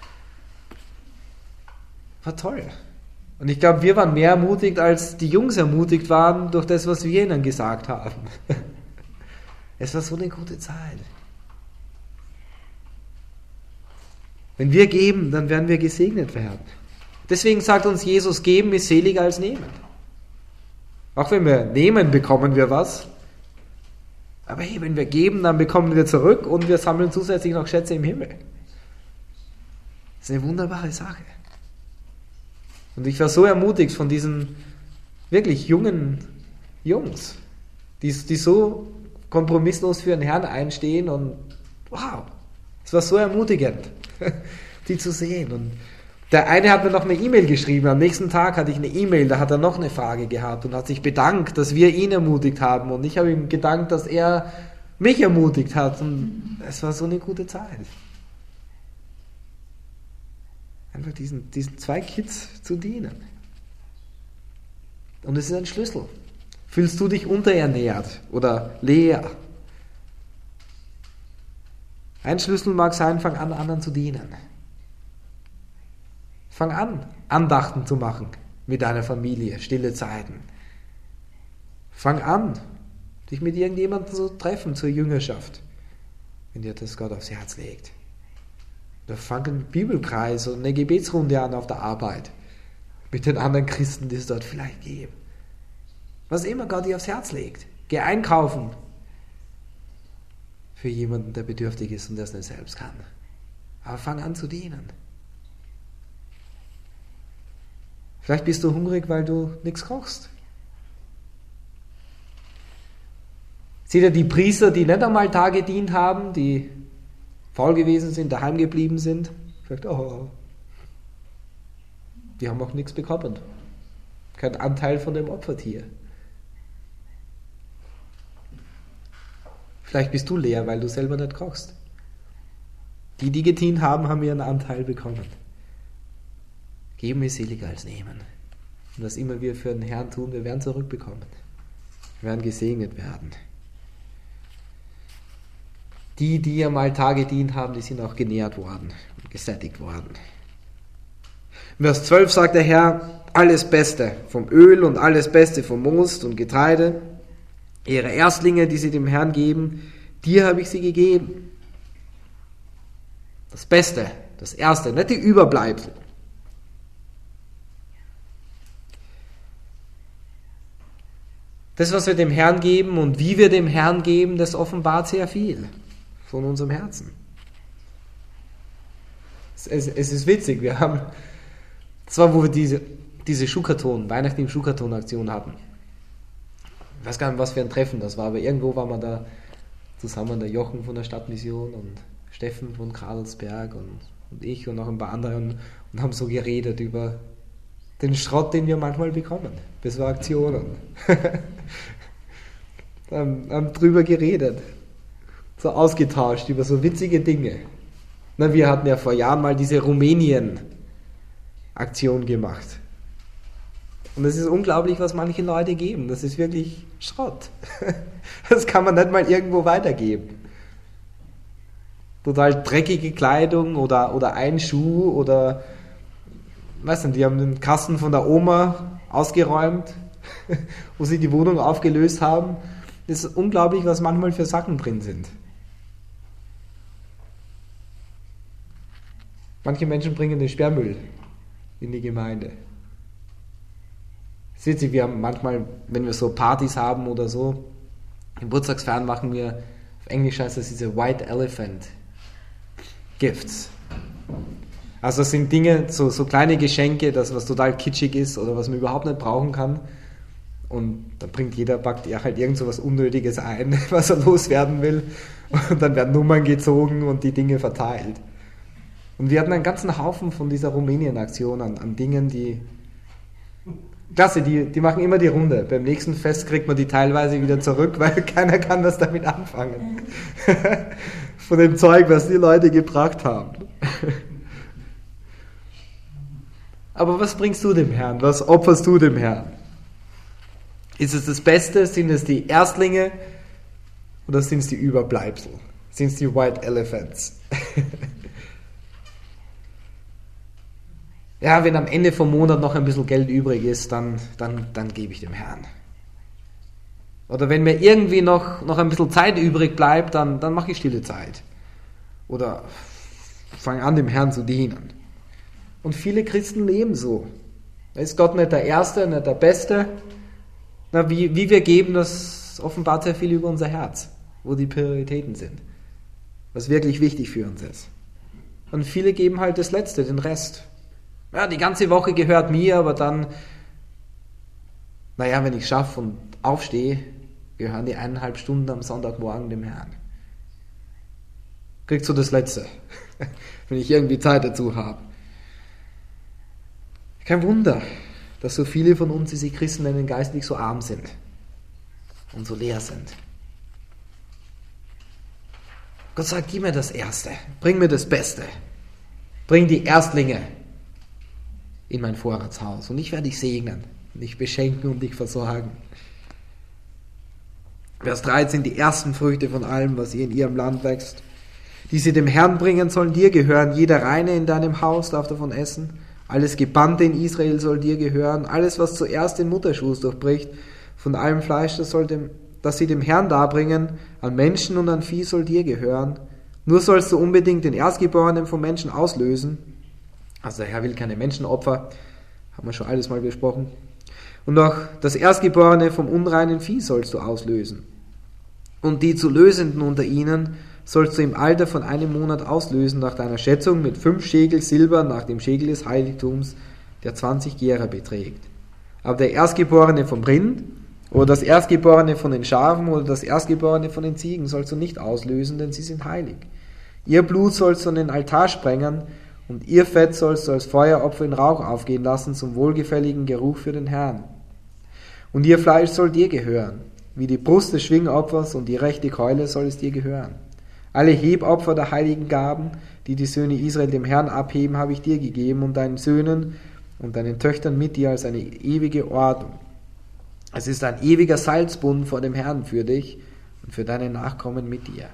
war toll. Und ich glaube, wir waren mehr ermutigt, als die Jungs ermutigt waren durch das, was wir ihnen gesagt haben. Es war so eine gute Zeit. Wenn wir geben, dann werden wir gesegnet werden. Deswegen sagt uns Jesus, geben ist seliger als nehmen. Auch wenn wir nehmen, bekommen wir was. Aber hey, wenn wir geben, dann bekommen wir zurück und wir sammeln zusätzlich noch Schätze im Himmel. Das ist eine wunderbare Sache. Und ich war so ermutigt von diesen wirklich jungen Jungs, die, die so kompromisslos für den Herrn einstehen und wow, es war so ermutigend, die zu sehen. Und der eine hat mir noch eine E-Mail geschrieben, am nächsten Tag hatte ich eine E-Mail, da hat er noch eine Frage gehabt und hat sich bedankt, dass wir ihn ermutigt haben und ich habe ihm gedankt, dass er mich ermutigt hat und es war so eine gute Zeit. Einfach diesen, diesen zwei Kids zu dienen. Und es ist ein Schlüssel. Fühlst du dich unterernährt oder leer? Ein Schlüssel mag sein, fang an, anderen zu dienen. Fang an, Andachten zu machen mit deiner Familie, stille Zeiten. Fang an, dich mit irgendjemandem zu treffen zur Jüngerschaft, wenn dir das Gott aufs Herz legt. Oder fang einen Bibelkreis oder eine Gebetsrunde an auf der Arbeit mit den anderen Christen, die es dort vielleicht geben. Was immer Gott dir aufs Herz legt. Geh einkaufen für jemanden, der bedürftig ist und der es nicht selbst kann. Aber fang an zu dienen. Vielleicht bist du hungrig, weil du nichts kochst. Seht ihr die Priester, die nicht einmal Tage gedient haben, die faul gewesen sind, daheim geblieben sind? Vielleicht, oh, die haben auch nichts bekommen. Kein Anteil von dem Opfertier. Vielleicht bist du leer, weil du selber nicht kochst. Die, die gedient haben, haben ihren Anteil bekommen. Geben ist seliger als nehmen. Und was immer wir für den Herrn tun, wir werden zurückbekommen. Wir werden gesegnet werden. Die, die einmal Tage gedient haben, die sind auch genährt worden und gesättigt worden. In Vers zwölf sagt der Herr, alles Beste vom Öl und alles Beste vom Most und Getreide, ihre Erstlinge, die sie dem Herrn geben, dir habe ich sie gegeben. Das Beste, das Erste, nicht die Überbleibsel. Das, was wir dem Herrn geben und wie wir dem Herrn geben, das offenbart sehr viel von unserem Herzen. Es, es, es ist witzig, wir haben, das war, wo wir diese, diese Schuhkarton, Weihnachten im Schuhkarton-Aktion hatten. Ich weiß gar nicht, was für ein Treffen das war, aber irgendwo waren wir da zusammen, der Jochen von der Stadtmission und Steffen von Karlsberg und, und ich und noch ein paar anderen und haben so geredet über den Schrott, den wir manchmal bekommen. Das war Aktionen. haben, haben drüber geredet. So ausgetauscht über so witzige Dinge. Na, wir hatten ja vor Jahren mal diese Rumänien-Aktion gemacht. Und es ist unglaublich, was manche Leute geben. Das ist wirklich Schrott. Das kann man nicht mal irgendwo weitergeben. Total dreckige Kleidung oder, oder ein Schuh oder weiß nicht, die haben den Kasten von der Oma ausgeräumt, wo sie die Wohnung aufgelöst haben. Es ist unglaublich, was manchmal für Sachen drin sind. Manche Menschen bringen den Sperrmüll in die Gemeinde. Seht ihr, wir haben manchmal, wenn wir so Partys haben oder so, Geburtstagsfeiern machen wir, auf Englisch heißt das diese White Elephant Gifts. Also das sind Dinge, so, so kleine Geschenke, das was total kitschig ist oder was man überhaupt nicht brauchen kann. Und dann bringt jeder, packt ja halt irgend so was Unnötiges ein, was er loswerden will. Und dann werden Nummern gezogen und die Dinge verteilt. Und wir hatten einen ganzen Haufen von dieser Rumänien-Aktion an, an Dingen, die... Klasse, die, die machen immer die Runde. Beim nächsten Fest kriegt man die teilweise wieder zurück, weil keiner kann was damit anfangen. Von dem Zeug, was die Leute gebracht haben. Aber was bringst du dem Herrn? Was opferst du dem Herrn? Ist es das Beste? Sind es die Erstlinge? Oder sind es die Überbleibsel? Sind es die White Elephants? Ja, wenn am Ende vom Monat noch ein bisschen Geld übrig ist, dann, dann, dann gebe ich dem Herrn. Oder wenn mir irgendwie noch, noch ein bisschen Zeit übrig bleibt, dann, dann mache ich stille Zeit. Oder fange an, dem Herrn zu dienen. Und viele Christen leben so. Da ist Gott nicht der Erste, nicht der Beste. Na, wie, wie wir geben, das offenbart sehr viel über unser Herz, wo die Prioritäten sind. Was wirklich wichtig für uns ist. Und viele geben halt das Letzte, den Rest. Ja, die ganze Woche gehört mir, aber dann naja, wenn ich schaffe und aufstehe, gehören die eineinhalb Stunden am Sonntagmorgen dem Herrn. Kriegst du das Letzte, wenn ich irgendwie Zeit dazu habe. Kein Wunder, dass so viele von uns, die sich Christen nennen, geistlich so arm sind und so leer sind. Gott sagt, gib mir das Erste, bring mir das Beste, bring die Erstlinge in mein Vorratshaus und ich werde dich segnen und dich beschenken und dich versorgen. Vers dreizehn, die ersten Früchte von allem, was ihr in ihrem Land wächst, die sie dem Herrn bringen, sollen dir gehören. Jeder Reine in deinem Haus darf davon essen. Alles Gebannte in Israel soll dir gehören. Alles, was zuerst den Mutterschoß durchbricht, von allem Fleisch, das, soll dem, das sie dem Herrn darbringen, an Menschen und an Vieh soll dir gehören. Nur sollst du unbedingt den Erstgeborenen vom Menschen auslösen. Also der Herr will keine Menschenopfer, haben wir schon alles mal besprochen. Und auch das Erstgeborene vom unreinen Vieh sollst du auslösen. Und die zu Lösenden unter ihnen sollst du im Alter von einem Monat auslösen, nach deiner Schätzung mit fünf Schäkel Silber nach dem Schäkel des Heiligtums, der zwanzig Gera beträgt. Aber der Erstgeborene vom Rind oder das Erstgeborene von den Schafen oder das Erstgeborene von den Ziegen sollst du nicht auslösen, denn sie sind heilig. Ihr Blut sollst du an den Altar sprengen und ihr Fett sollst du als Feueropfer in Rauch aufgehen lassen zum wohlgefälligen Geruch für den Herrn. Und ihr Fleisch soll dir gehören, wie die Brust des Schwingopfers und die rechte Keule soll es dir gehören. Alle Hebopfer der heiligen Gaben, die die Söhne Israel dem Herrn abheben, habe ich dir gegeben und deinen Söhnen und deinen Töchtern mit dir als eine ewige Ordnung. Es ist ein ewiger Salzbund vor dem Herrn für dich und für deine Nachkommen mit dir.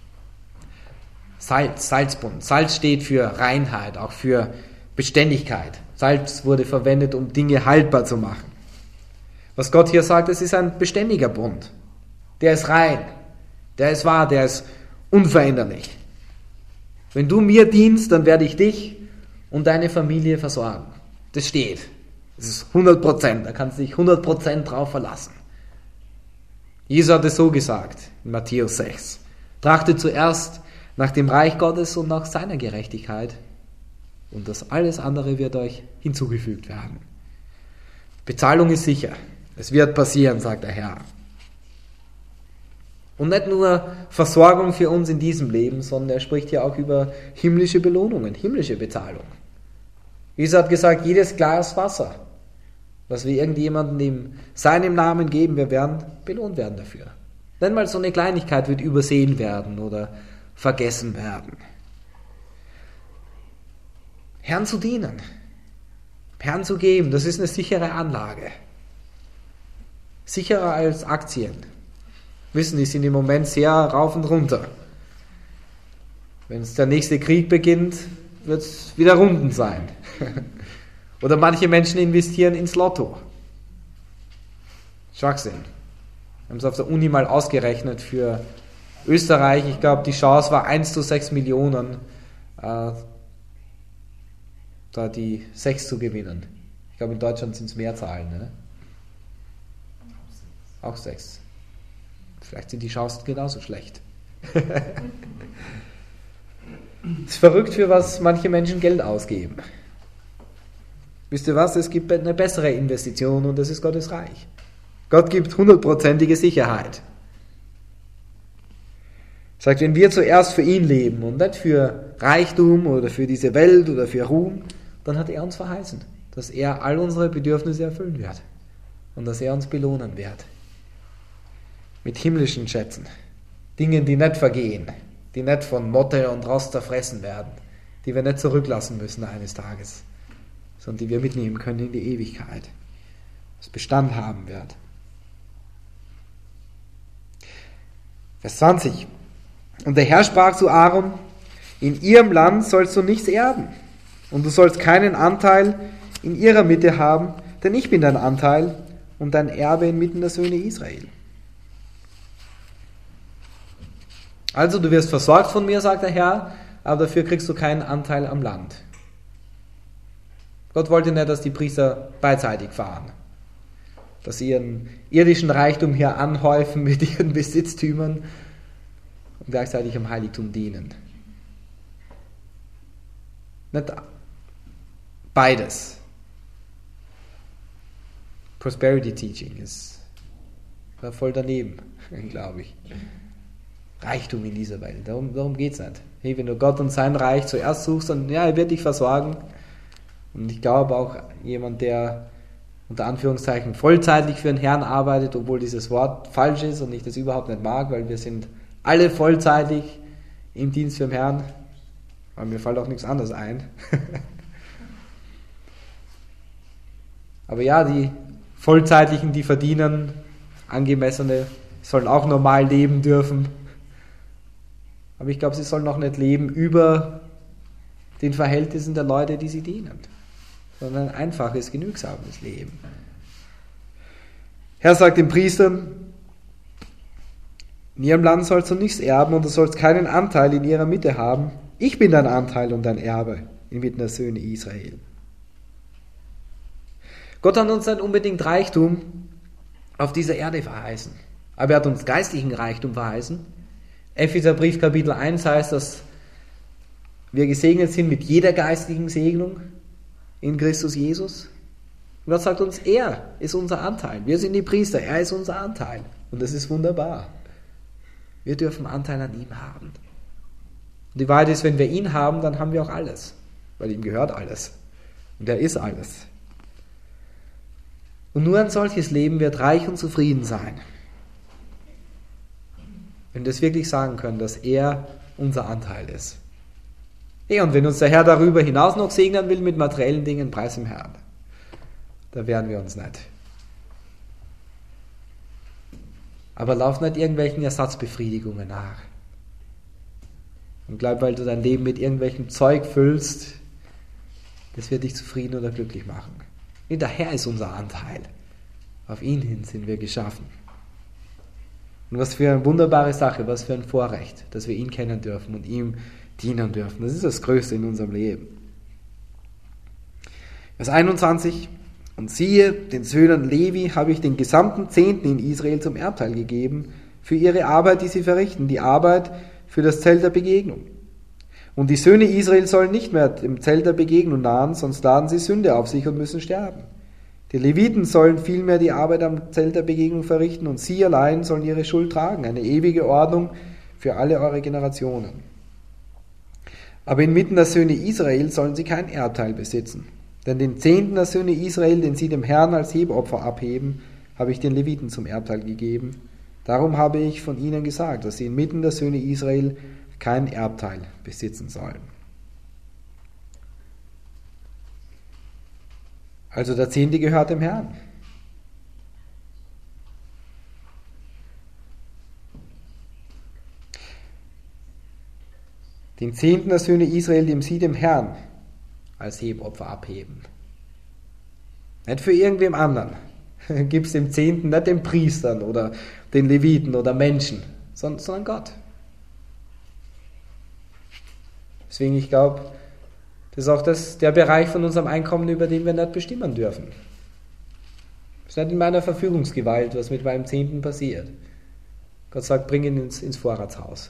Salz, Salzbund. Salz steht für Reinheit, auch für Beständigkeit. Salz wurde verwendet, um Dinge haltbar zu machen. Was Gott hier sagt, es ist ein beständiger Bund. Der ist rein, der ist wahr, der ist unveränderlich. Wenn du mir dienst, dann werde ich dich und deine Familie versorgen. Das steht. Das ist hundert Prozent. Da kannst du dich hundert Prozent drauf verlassen. Jesus hat es so gesagt in Matthäus sechs. Trachtet zuerst nach dem Reich Gottes und nach seiner Gerechtigkeit und das alles andere wird euch hinzugefügt werden. Bezahlung ist sicher. Es wird passieren, sagt der Herr. Und nicht nur Versorgung für uns in diesem Leben, sondern er spricht ja auch über himmlische Belohnungen, himmlische Bezahlung. Jesus hat gesagt, jedes Glas Wasser, was wir irgendjemandem in seinem Namen geben, wir werden belohnt werden dafür. Nicht mal so eine Kleinigkeit wird übersehen werden oder vergessen werden. Herrn zu dienen, Herrn zu geben, das ist eine sichere Anlage. Sicherer als Aktien. Wissen, die sind im Moment sehr rauf und runter. Wenn es der nächste Krieg beginnt, wird es wieder runden sein. Oder manche Menschen investieren ins Lotto. Schwachsinn. Wir haben es auf der Uni mal ausgerechnet für Österreich. Ich glaube, die Chance war eins zu sechs Millionen, äh, da die sechs zu gewinnen. Ich glaube, in Deutschland sind es mehr Zahlen. Ne? Auch sechs. Vielleicht sind die Chancen genauso schlecht. Es ist verrückt, für was manche Menschen Geld ausgeben. Wisst ihr was? Es gibt eine bessere Investition und das ist Gottes Reich. Gott gibt hundertprozentige Sicherheit. Er sagt, wenn wir zuerst für ihn leben und nicht für Reichtum oder für diese Welt oder für Ruhm, dann hat er uns verheißen, dass er all unsere Bedürfnisse erfüllen wird und dass er uns belohnen wird. Mit himmlischen Schätzen, Dingen, die nicht vergehen, die nicht von Motte und Rost zerfressen werden, die wir nicht zurücklassen müssen eines Tages, sondern die wir mitnehmen können in die Ewigkeit, das Bestand haben wird. Vers zwanzig. Und der Herr sprach zu Aaron, in ihrem Land sollst du nichts erben, und du sollst keinen Anteil in ihrer Mitte haben, denn ich bin dein Anteil und dein Erbe inmitten der Söhne Israel. Also du wirst versorgt von mir, sagt der Herr, aber dafür kriegst du keinen Anteil am Land. Gott wollte nicht, dass die Priester beidseitig fahren, dass sie ihren irdischen Reichtum hier anhäufen mit ihren Besitztümern und gleichzeitig am Heiligtum dienen. Nicht beides. Prosperity Teaching ist voll daneben, glaube ich. Reichtum in dieser Welt, darum, darum geht es nicht. Hey, wenn du Gott und sein Reich zuerst suchst, dann ja, er wird dich versorgen. Und ich glaube auch, jemand, der unter Anführungszeichen vollzeitlich für den Herrn arbeitet, obwohl dieses Wort falsch ist und ich das überhaupt nicht mag, weil wir sind alle vollzeitig im Dienst für den Herrn. Aber mir fällt auch nichts anderes ein. Aber ja, die Vollzeitlichen, die verdienen angemessene, sollen auch normal leben dürfen. Aber ich glaube, sie sollen auch nicht leben über den Verhältnissen der Leute, die sie dienen, sondern ein einfaches, genügsames Leben. Herr sagt den Priestern, in ihrem Land sollst du nichts erben und du sollst keinen Anteil in ihrer Mitte haben. Ich bin dein Anteil und dein Erbe inmitten der Söhne Israel. Gott hat uns nicht unbedingt Reichtum auf dieser Erde verheißen, aber er hat uns geistlichen Reichtum verheißen. Epheserbrief Kapitel eins heißt, dass wir gesegnet sind mit jeder geistlichen Segnung in Christus Jesus. Und Gott sagt uns, er ist unser Anteil. Wir sind die Priester, er ist unser Anteil. Und das ist wunderbar. Wir dürfen Anteil an ihm haben. Und die Wahrheit ist, wenn wir ihn haben, dann haben wir auch alles, weil ihm gehört alles. Und er ist alles. Und nur ein solches Leben wird reich und zufrieden sein. Wenn wir das wirklich sagen können, dass er unser Anteil ist. Ja, und wenn uns der Herr darüber hinaus noch segnen will mit materiellen Dingen, preis dem Herrn. Da wehren wir uns nicht. Aber lauf nicht irgendwelchen Ersatzbefriedigungen nach. Und glaub, weil du dein Leben mit irgendwelchem Zeug füllst, das wird dich zufrieden oder glücklich machen. Nee, der Herr ist unser Anteil. Auf ihn hin sind wir geschaffen. Und was für eine wunderbare Sache, was für ein Vorrecht, dass wir ihn kennen dürfen und ihm dienen dürfen. Das ist das Größte in unserem Leben. Vers einundzwanzig. Und siehe, den Söhnen Levi habe ich den gesamten Zehnten in Israel zum Erbteil gegeben, für ihre Arbeit, die sie verrichten, die Arbeit für das Zelt der Begegnung. Und die Söhne Israel sollen nicht mehr dem Zelt der Begegnung nahen, sonst laden sie Sünde auf sich und müssen sterben. Die Leviten sollen vielmehr die Arbeit am Zelt der Begegnung verrichten und sie allein sollen ihre Schuld tragen, eine ewige Ordnung für alle eure Generationen. Aber inmitten der Söhne Israel sollen sie kein Erbteil besitzen. Denn den Zehnten der Söhne Israel, den sie dem Herrn als Hebopfer abheben, habe ich den Leviten zum Erbteil gegeben. Darum habe ich von ihnen gesagt, dass sie inmitten der Söhne Israel kein Erbteil besitzen sollen. Also der Zehnte gehört dem Herrn. Den Zehnten der Söhne Israel, dem sie dem Herrn als Hebopfer abheben. Nicht für irgendwem anderen. Gib es dem Zehnten, nicht den Priestern oder den Leviten oder Menschen, sondern Gott. Deswegen, ich glaube, das ist auch das, der Bereich von unserem Einkommen, über den wir nicht bestimmen dürfen. Es ist nicht in meiner Verfügungsgewalt, was mit meinem Zehnten passiert. Gott sagt, bring ihn ins, ins Vorratshaus.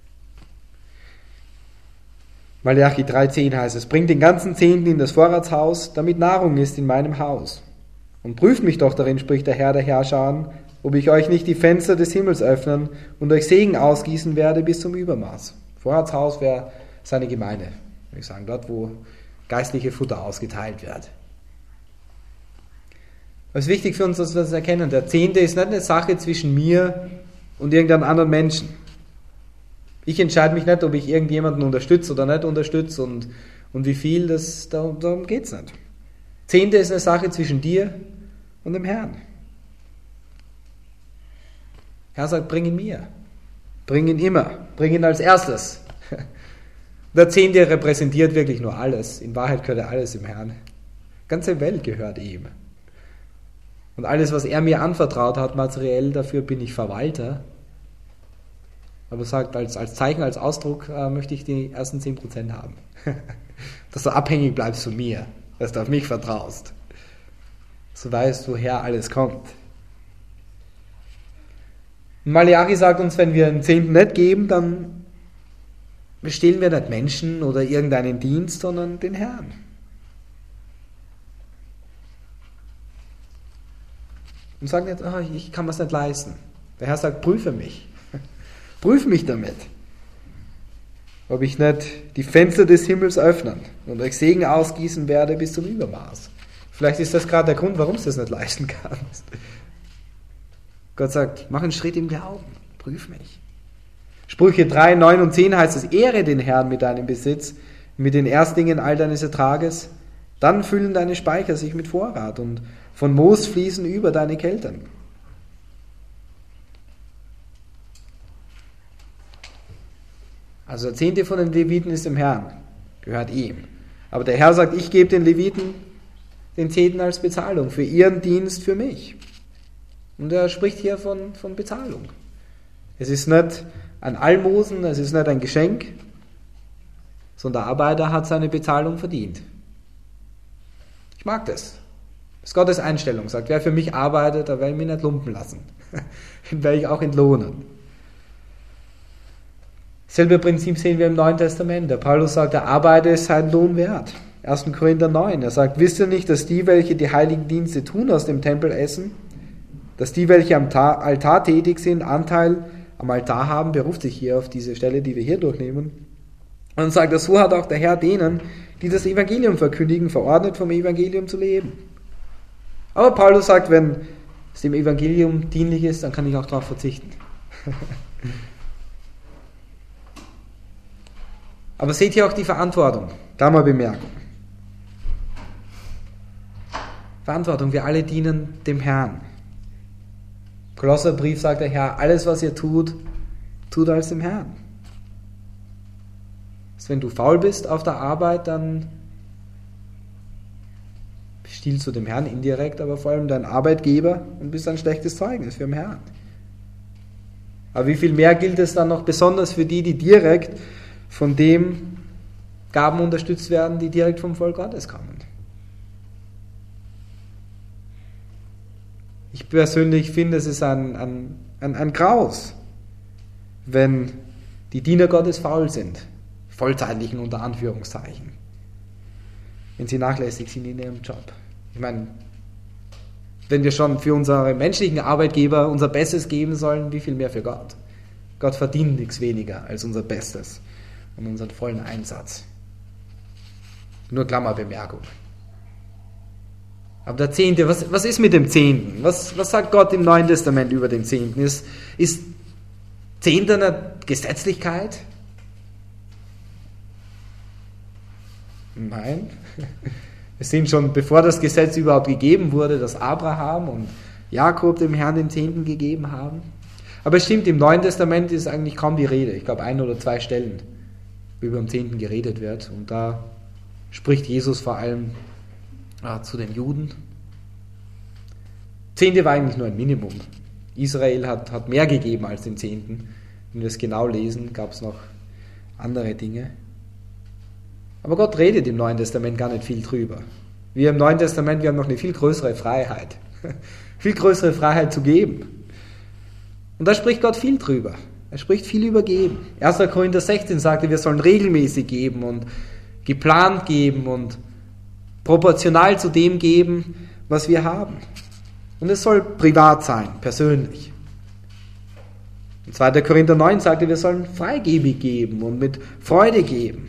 Malachi drei zehn heißt es, bringt den ganzen Zehnten in das Vorratshaus, damit Nahrung ist in meinem Haus. Und prüft mich doch darin, spricht der Herr der Herrscher, ob ich euch nicht die Fenster des Himmels öffnen und euch Segen ausgießen werde bis zum Übermaß. Vorratshaus wäre seine Gemeinde, würde ich sagen, dort, wo geistliche Futter ausgeteilt wird. Es ist wichtig für uns, dass wir das erkennen. Der Zehnte ist nicht eine Sache zwischen mir und irgendeinem anderen Menschen. Ich entscheide mich nicht, ob ich irgendjemanden unterstütze oder nicht unterstütze und, und wie viel, das, darum, darum geht es nicht. Zehnte ist eine Sache zwischen dir und dem Herrn. Herr sagt, bring ihn mir. Bring ihn immer. Bring ihn als erstes. Der Zehnte repräsentiert wirklich nur alles. In Wahrheit gehört er alles dem Herrn. Die ganze Welt gehört ihm. Und alles, was er mir anvertraut hat, materiell, dafür bin ich Verwalter. Aber sagt, als, als Zeichen, als Ausdruck äh, möchte ich die ersten zehn Prozent haben. Dass du abhängig bleibst von mir, dass du auf mich vertraust. So weißt, woher alles kommt. Malachi sagt uns, wenn wir einen Zehnten nicht geben, dann bestehlen wir nicht Menschen oder irgendeinen Dienst, sondern den Herrn. Und sag nicht, oh, ich kann mir's nicht leisten. Der Herr sagt, prüfe mich. Prüf mich damit. Ob ich nicht die Fenster des Himmels öffnen und euch Segen ausgießen werde bis zum Übermaß. Vielleicht ist das gerade der Grund, warum du das nicht leisten kannst. Gott sagt, mach einen Schritt im Glauben. Prüf mich. Sprüche drei, neun und zehn heißt es, ehre den Herrn mit deinem Besitz, mit den Erstlingen all deines Ertrages. Dann füllen deine Speicher sich mit Vorrat und von Moos fließen über deine Keltern. Also der Zehnte von den Leviten ist dem Herrn, gehört ihm. Aber der Herr sagt, ich gebe den Leviten den Zehnten als Bezahlung für ihren Dienst für mich. Und er spricht hier von, von Bezahlung. Es ist nicht ein Almosen, es ist nicht ein Geschenk, sondern der Arbeiter hat seine Bezahlung verdient. Ich mag das. Das ist Gottes Einstellung. Sagt, wer für mich arbeitet, der will mich nicht lumpen lassen. Den werde ich auch entlohnen. Selbe Prinzip sehen wir im Neuen Testament. Der Paulus sagt, der Arbeiter ist seinen Lohn wert. erster Korinther neun. Er sagt, wisst ihr nicht, dass die, welche die heiligen Dienste tun, aus dem Tempel essen? Dass die, welche am Altar tätig sind, Anteil am Altar haben? Beruft sich hier auf diese Stelle, die wir hier durchnehmen. Und sagt, so hat auch der Herr denen, die das Evangelium verkündigen, verordnet, vom Evangelium zu leben. Aber Paulus sagt, wenn es dem Evangelium dienlich ist, dann kann ich auch darauf verzichten. Aber seht hier auch die Verantwortung. Klammerbemerkung. Verantwortung, wir alle dienen dem Herrn. Kolosserbrief sagt der Herr, alles was ihr tut, tut als dem Herrn. Also wenn du faul bist auf der Arbeit, dann stiehlst du dem Herrn indirekt, aber vor allem dein Arbeitgeber und bist ein schlechtes Zeugnis für den Herrn. Aber wie viel mehr gilt es dann noch besonders für die, die direkt von dem Gaben unterstützt werden, die direkt vom Volk Gottes kommen. Ich persönlich finde, es ist ein, ein, ein, ein Graus, wenn die Diener Gottes faul sind, vollzeitlichen unter Anführungszeichen, wenn sie nachlässig sind in ihrem Job. Ich meine, wenn wir schon für unsere menschlichen Arbeitgeber unser Bestes geben sollen, wie viel mehr für Gott? Gott verdient nichts weniger als unser Bestes und unseren vollen Einsatz. Nur Klammerbemerkung. Aber der Zehnte, was, was ist mit dem Zehnten? Was, was sagt Gott im Neuen Testament über den Zehnten? Ist, ist Zehnter eine Gesetzlichkeit? Nein. Wir sehen schon, bevor das Gesetz überhaupt gegeben wurde, dass Abraham und Jakob dem Herrn den Zehnten gegeben haben. Aber es stimmt, im Neuen Testament ist eigentlich kaum die Rede. Ich glaube, ein oder zwei Stellen, wo über den Zehnten geredet wird. Und da spricht Jesus vor allem äh, zu den Juden. Zehnte war eigentlich nur ein Minimum. Israel hat, hat mehr gegeben als den Zehnten. Wenn wir es genau lesen, gab es noch andere Dinge. Aber Gott redet im Neuen Testament gar nicht viel drüber. Wir im Neuen Testament, wir haben noch eine viel größere Freiheit. Viel größere Freiheit zu geben. Und da spricht Gott viel drüber. Er spricht viel über Geben. erster Korinther sechzehn sagte, wir sollen regelmäßig geben und geplant geben und proportional zu dem geben, was wir haben. Und es soll privat sein, persönlich. Und zweiter Korinther neun sagte, wir sollen freigebig geben und mit Freude geben.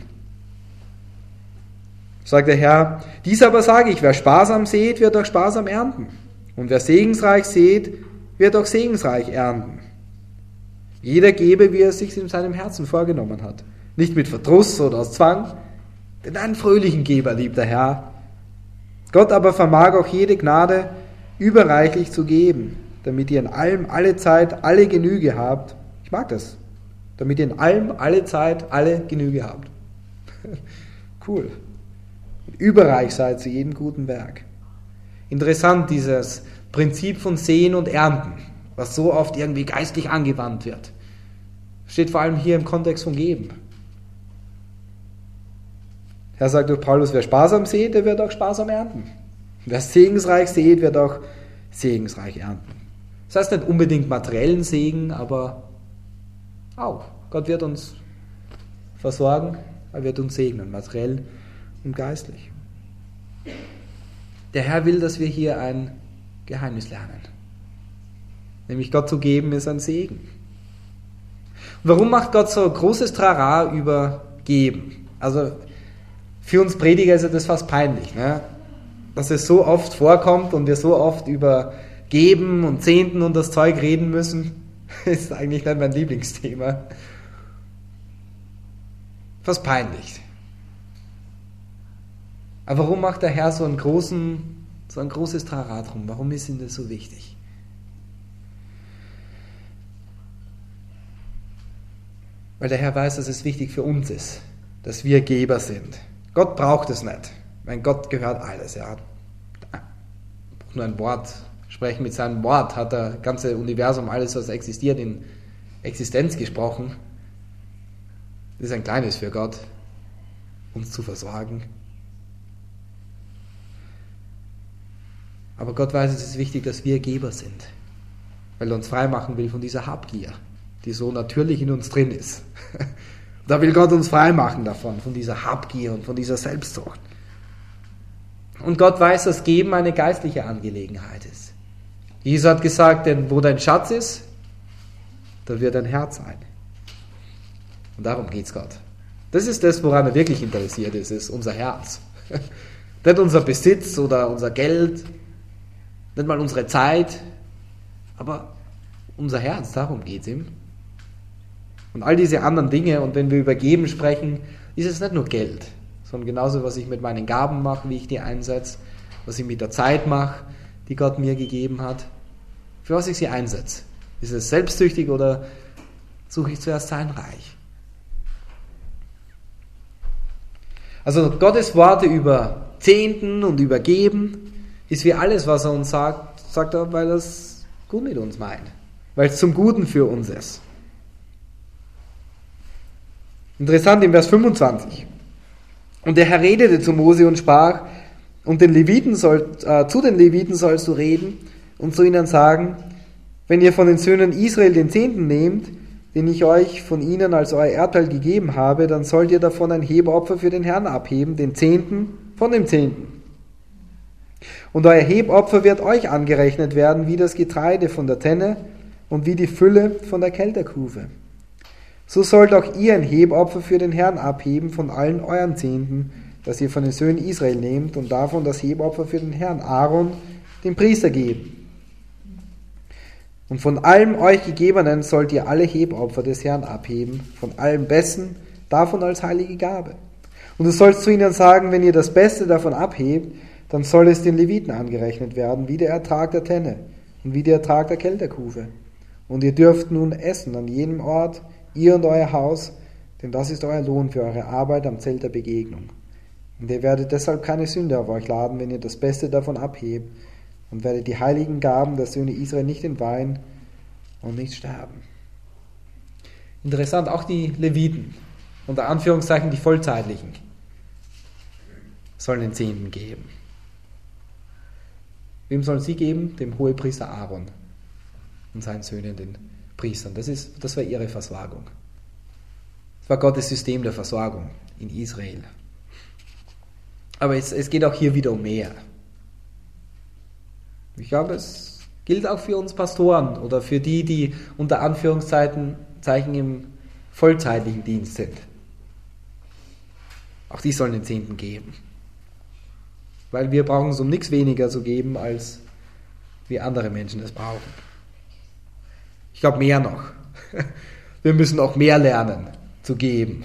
Sagt der Herr, dies aber sage ich, wer sparsam sät, wird auch sparsam ernten. Und wer segensreich sät, wird auch segensreich ernten. Jeder gebe, wie er es sich in seinem Herzen vorgenommen hat. Nicht mit Verdruss oder aus Zwang, denn einen fröhlichen Geber liebt der Herr. Gott aber vermag auch jede Gnade überreichlich zu geben, damit ihr in allem, alle Zeit, alle Genüge habt. Ich mag das. Damit ihr in allem, alle Zeit, alle Genüge habt. Cool. Überreich seid zu jedem guten Werk. Interessant, dieses Prinzip von Säen und Ernten, was so oft irgendwie geistlich angewandt wird. Steht vor allem hier im Kontext von Geben. Herr sagt durch Paulus, wer sparsam sät, der wird auch sparsam ernten. Wer segensreich sät, wird auch segensreich ernten. Das heißt nicht unbedingt materiellen Segen, aber auch. Gott wird uns versorgen, er wird uns segnen, materiell und geistlich. Der Herr will, dass wir hier ein Geheimnis lernen. Nämlich Gott zu geben ist ein Segen. Und warum macht Gott so großes Trara über Geben? Also für uns Prediger ist ja das fast peinlich, ne? Dass es so oft vorkommt und wir so oft über Geben und Zehnten und das Zeug reden müssen, ist eigentlich nicht mein Lieblingsthema. Fast peinlich. Aber warum macht der Herr so einen großen, so ein großes Trara drum? Warum ist ihm das so wichtig? Weil der Herr weiß, dass es wichtig für uns ist, dass wir Geber sind. Gott braucht es nicht. Mein Gott gehört alles. Er hat nur ein Wort sprechen. Mit seinem Wort hat das ganze Universum, alles was existiert, in Existenz gesprochen. Das ist ein kleines für Gott, uns zu versorgen. Aber Gott weiß, es ist wichtig, dass wir Geber sind, weil er uns freimachen will von dieser Habgier, die so natürlich in uns drin ist. Da will Gott uns freimachen davon, von dieser Habgier und von dieser Selbstsucht. Und Gott weiß, dass Geben eine geistliche Angelegenheit ist. Jesus hat gesagt, denn wo dein Schatz ist, da wird dein Herz sein. Und darum geht es Gott. Das ist das, woran er wirklich interessiert ist, ist unser Herz. Nicht unser Besitz oder unser Geld, nicht mal unsere Zeit, aber unser Herz, darum geht es ihm. Und all diese anderen Dinge, und wenn wir über Geben sprechen, ist es nicht nur Geld, sondern genauso, was ich mit meinen Gaben mache, wie ich die einsetze, was ich mit der Zeit mache, die Gott mir gegeben hat, für was ich sie einsetze. Ist es selbstsüchtig oder suche ich zuerst sein Reich? Also Gottes Worte über Zehnten und über Geben ist wie alles, was er uns sagt, sagt er, weil er es gut mit uns meint, weil es zum Guten für uns ist. Interessant im Vers fünfundzwanzig. Und der Herr redete zu Mose und sprach, und den Leviten soll, äh, zu den Leviten sollst du reden und zu ihnen sagen, wenn ihr von den Söhnen Israel den Zehnten nehmt, den ich euch von ihnen als euer Erbteil gegeben habe, dann sollt ihr davon ein Hebopfer für den Herrn abheben, den Zehnten von dem Zehnten. Und euer Hebopfer wird euch angerechnet werden, wie das Getreide von der Tenne und wie die Fülle von der Kelterkufe. So sollt auch ihr ein Hebopfer für den Herrn abheben von allen euren Zehnten, das ihr von den Söhnen Israel nehmt, und davon das Hebopfer für den Herrn Aaron, den Priester, geben. Und von allem euch Gegebenen sollt ihr alle Hebopfer des Herrn abheben, von allem Besten, davon als heilige Gabe. Und du sollst zu ihnen sagen, wenn ihr das Beste davon abhebt, dann soll es den Leviten angerechnet werden, wie der Ertrag der Tenne und wie der Ertrag der Kelterkufe. Und ihr dürft nun essen an jedem Ort, ihr und euer Haus, denn das ist euer Lohn für eure Arbeit am Zelt der Begegnung. Und ihr werdet deshalb keine Sünde auf euch laden, wenn ihr das Beste davon abhebt, und werdet die heiligen Gaben der Söhne Israel nicht entweihen und nicht sterben. Interessant, auch die Leviten, unter Anführungszeichen die Vollzeitlichen, sollen den Zehnten geben. Wem sollen sie geben? Dem Hohepriester Aaron und seinen Söhnen, den Priestern. Das ist, das war ihre Versorgung. Das war Gottes System der Versorgung in Israel. Aber es, es geht auch hier wieder um mehr. Ich glaube, es gilt auch für uns Pastoren oder für die, die unter Anführungszeichen Zeichen im vollzeitlichen Dienst sind. Auch die sollen den Zehnten geben. Weil wir brauchen es um nichts weniger zu geben, als wie andere Menschen es brauchen. Ich glaube mehr noch. Wir müssen auch mehr lernen zu geben.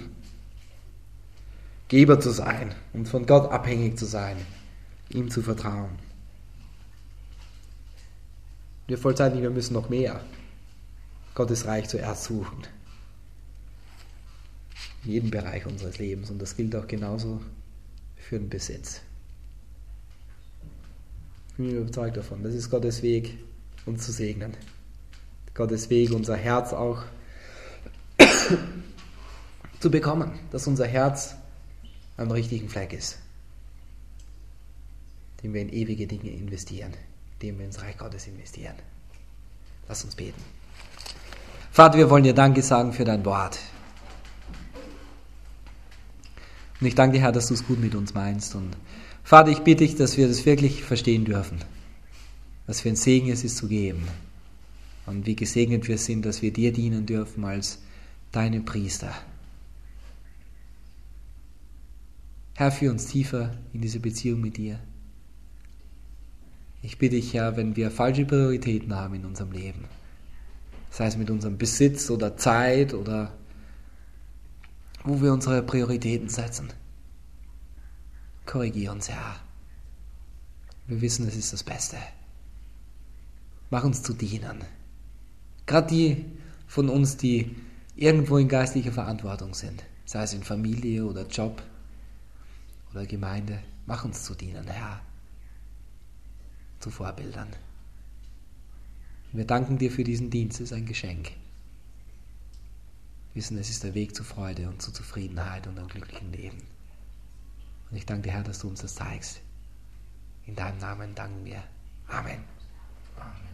Geber zu sein und von Gott abhängig zu sein, ihm zu vertrauen. Wir Vollzeitlich, wir müssen noch mehr Gottes Reich zuerst suchen. In jedem Bereich unseres Lebens. Und das gilt auch genauso für den Besitz. Ich bin überzeugt davon. Das ist Gottes Weg, uns zu segnen. Gottes Weg, unser Herz auch zu bekommen. Dass unser Herz am richtigen Fleck ist. Indem wir in ewige Dinge investieren. Indem wir ins Reich Gottes investieren. Lass uns beten. Vater, wir wollen dir Danke sagen für dein Wort. Und ich danke dir, Herr, dass du es gut mit uns meinst. Und Vater, ich bitte dich, dass wir das wirklich verstehen dürfen. Was für ein Segen es ist zu geben. Und wie gesegnet wir sind, dass wir dir dienen dürfen als deine Priester. Herr, führ uns tiefer in diese Beziehung mit dir. Ich bitte dich, Herr, wenn wir falsche Prioritäten haben in unserem Leben, sei es mit unserem Besitz oder Zeit oder wo wir unsere Prioritäten setzen, korrigier uns, Herr. Wir wissen, es ist das Beste. Mach uns zu Dienern. Gerade die von uns, die irgendwo in geistlicher Verantwortung sind, sei es in Familie oder Job oder Gemeinde, mach uns zu Dienern, Herr, zu Vorbildern. Wir danken dir für diesen Dienst, es ist ein Geschenk. Wir wissen, es ist der Weg zur Freude und zur Zufriedenheit und einem glücklichen Leben. Und ich danke dir, Herr, dass du uns das zeigst. In deinem Namen danken wir. Amen. Amen.